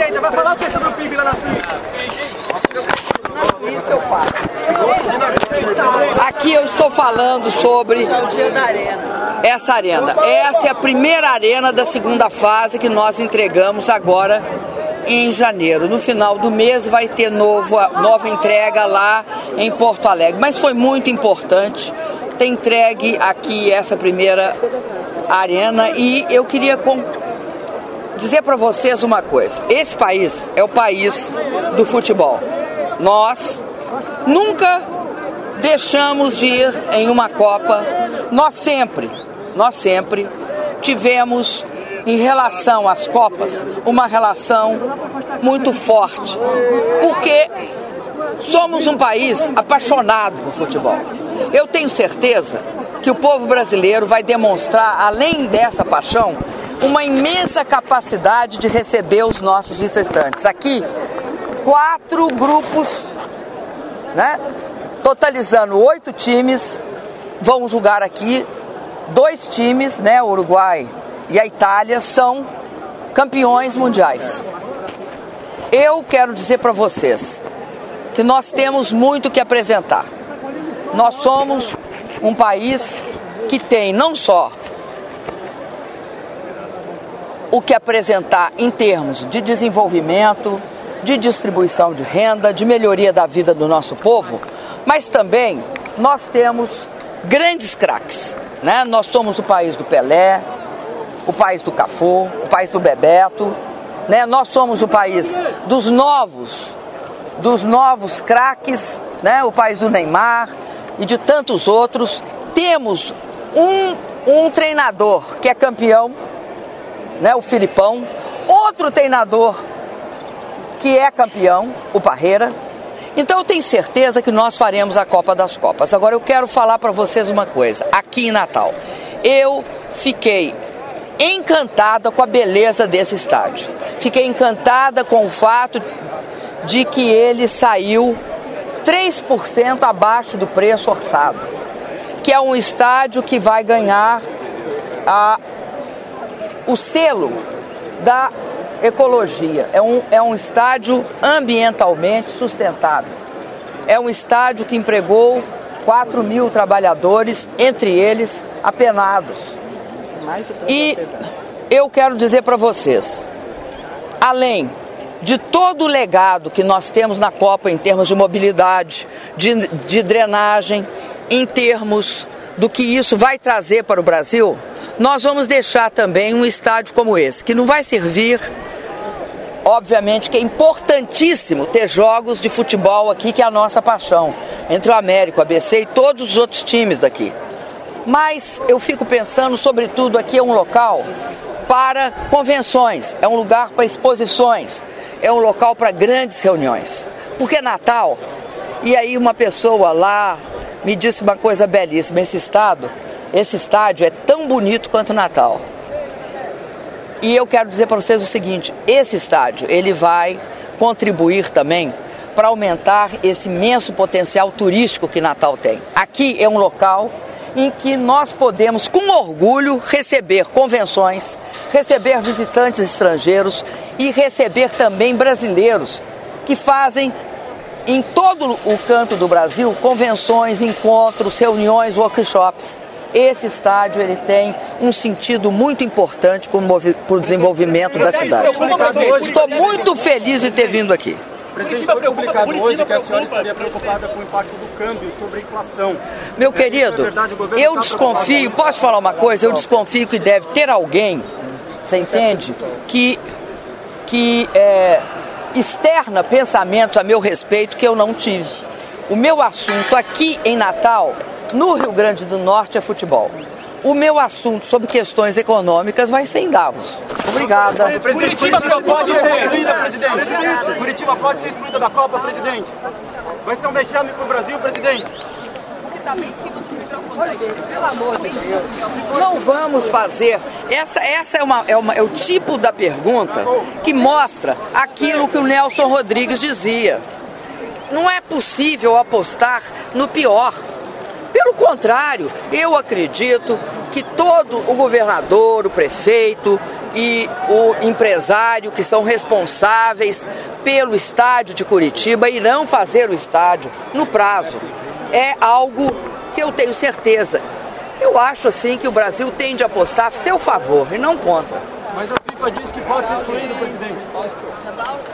Presidenta, vai falar o que sobre o PIB lá na Suíça? Isso eu falo. Aqui eu estou falando sobre essa arena. Essa é a primeira arena da segunda fase que nós entregamos agora em janeiro. No final do mês vai ter nova entrega lá em Porto Alegre. Mas foi muito importante ter entregue aqui essa primeira arena e eu queria dizer para vocês uma coisa. Esse país é o país do futebol. Nós nunca deixamos de ir em uma Copa. Nós sempre tivemos, em relação às Copas, uma relação muito forte. Porque somos um país apaixonado por futebol. Eu tenho certeza que o povo brasileiro vai demonstrar, além dessa paixão, uma imensa capacidade de receber os nossos visitantes. Aqui, 4 grupos, né, totalizando 8 times, vão jogar aqui. 2 times, né, o Uruguai e a Itália, são campeões mundiais. Eu quero dizer para vocês que nós temos muito que apresentar. Nós somos um país que tem não só o que apresentar em termos de desenvolvimento, de distribuição de renda, de melhoria da vida do nosso povo, mas também nós temos grandes craques, né? Nós somos o país do Pelé, o país do Cafu, o país do Bebeto, né? Nós somos o país dos novos craques, né? O país do Neymar e de tantos outros. Temos um treinador que é campeão, né? O Filipão, outro treinador que é campeão, o Parreira. Então eu tenho certeza que nós faremos a Copa das Copas. Agora eu quero falar para vocês uma coisa. Aqui em Natal, eu fiquei encantada com a beleza desse estádio. Fiquei encantada com o fato de que ele saiu 3% abaixo do preço orçado. Que é um estádio que vai ganhar o selo da ecologia. É um estádio ambientalmente sustentável. É um estádio que empregou 4.000 trabalhadores, entre eles apenados. E eu quero dizer para vocês, além de todo o legado que nós temos na Copa em termos de mobilidade, de drenagem, em termos do que isso vai trazer para o Brasil, nós vamos deixar também um estádio como esse, que não vai servir. Obviamente que é importantíssimo ter jogos de futebol aqui, que é a nossa paixão, entre o América, o ABC e todos os outros times daqui. Mas eu fico pensando, sobretudo, aqui é um local para convenções, é um lugar para exposições, é um local para grandes reuniões. Porque Natal, e aí uma pessoa lá me disse uma coisa belíssima, esse estádio é tão bonito quanto Natal. E eu quero dizer para vocês o seguinte, esse estádio, ele vai contribuir também para aumentar esse imenso potencial turístico que Natal tem. Aqui é um local em que nós podemos, com orgulho, receber convenções, receber visitantes estrangeiros e receber também brasileiros que fazem em todo o canto do Brasil convenções, encontros, reuniões, workshops. Esse estádio ele tem um sentido muito importante para o desenvolvimento da cidade. Estou muito feliz de ter vindo aqui. Presidente, foi publicado hoje que a senhora estaria preocupada com o impacto do câmbio sobre a inflação. Meu querido, eu desconfio, posso falar uma coisa? Eu desconfio que deve ter alguém, você entende, que externa pensamentos a meu respeito que eu não tive. O meu assunto aqui em Natal, no Rio Grande do Norte, é futebol. O meu assunto sobre questões econômicas vai ser em Davos. Obrigada. Curitiba pode ser excluída, presidente. Curitiba pode ser excluída da Copa, presidente. Vai ser um vexame para o Brasil, presidente. Pelo amor de Deus, não vamos fazer. Essa é o tipo da pergunta que mostra aquilo que o Nelson Rodrigues dizia. Não é possível apostar no pior. Pelo contrário, eu acredito que todo o governador, o prefeito e o empresário que são responsáveis pelo estádio de Curitiba irão fazer o estádio no prazo. É algo que eu tenho certeza. Eu acho assim que o Brasil tende a apostar a seu favor e não contra. Mas a FIFA diz que pode ser excluído, presidente.